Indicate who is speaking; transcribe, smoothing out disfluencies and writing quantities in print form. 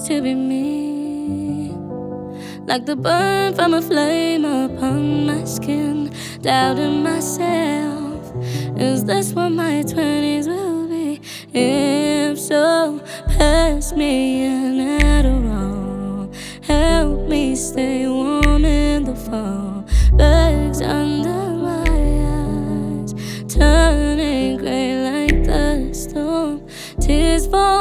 Speaker 1: used to be me, like the burn from a flame upon my skin. Doubting myself, is this what my 20s will be? If so, pass me an Adderall, help me stay warm in the fall. Bags under my eyes, turning gray like the storm. Tears fall